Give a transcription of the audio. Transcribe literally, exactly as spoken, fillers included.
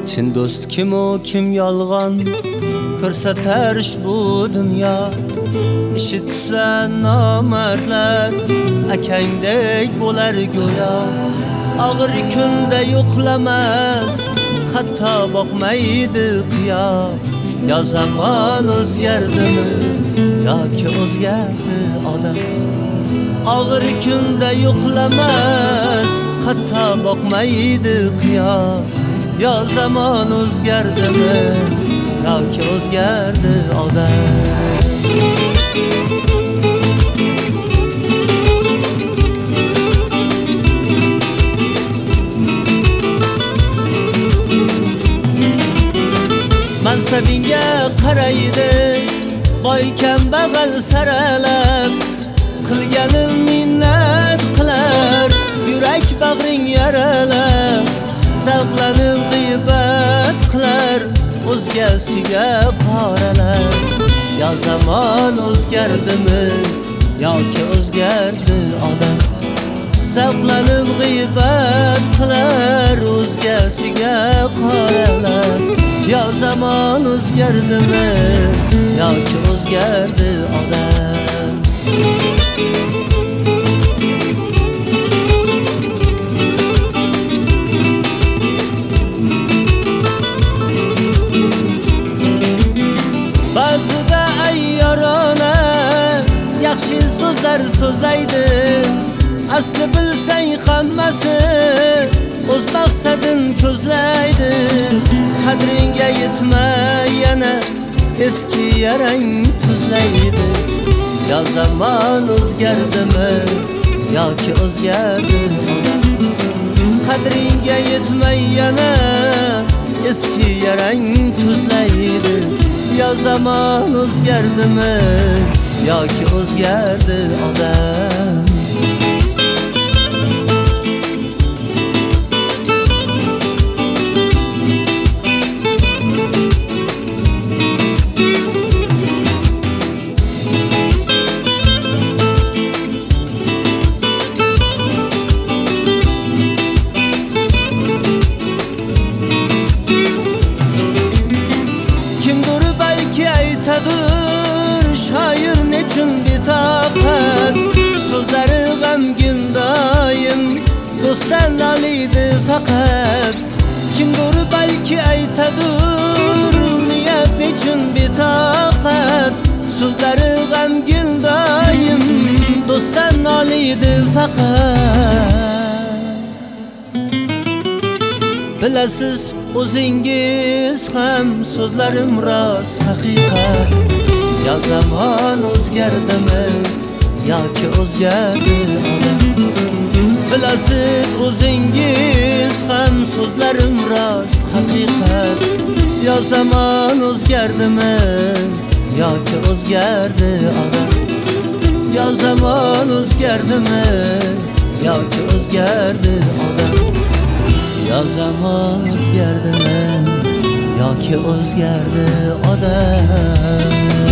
Chin do'st kim u kim yolg'on ko'rsatar bu dunyo. Ishitsa nomardlar akangdek bo'lar go'yo. Og'ir kunda yo'qlamas hatto boqmaydi qiyo. Ya zamon o'zgardimi yoki o'zgardi odam. Og'ir kunda yo'qlamas hatto boqmaydi qiyo. Ya zamon o'zgardimi yoki o'zgardi odam. Mansabinga qaraydi boy kambag'al saralab. Qilganim minnat qilar yurak bag'ring yaralab. Zavqlanib g'iybat qilar o'zgasiga qoralar. Ya zamon o'zgardimi yoki o'zgardi odam. Zavqlanib g'iybat qilar o'zgasiga qoralar. Ya zamon o'zgardimi yoki o'zgardi odam. Ba'zida ayyorona yaxshi so'zlar so'zlaydi. Asli bilsang hammasi o'z maqsadin ko'zlaydi. Qadringga yetmay yana eski yarang tuzlaydi. Ya zamon o'zgardimi yoki o'zgardi odam. Qadringga yetmay yana eski yarang tuzlaydi. Ya zamon o'zgardimi yoki o'zgardi odam. Aytadur shoir nechun betoqat. So'zlari g'amgin doim do'stdan oliydi faqat. Kimdir balki aytadur niyat nechun betoqat. So'zlari g'amgin doim do'stdan oliydi faqat. Bilasiz o'zingiz ham so'zlarim rost haqiqat. Ya zamon o'zgardimi yoki o'zgardi odam. Bilasiz o'zingiz ham so'zlarim rost haqiqat. Ya zamon o'zgardimi yoki o'zgardi odam. Ya zamon o'zgardimi yoki o'zgardi odam. Ya zamon o'zgardimi yoki o'zgardi odam.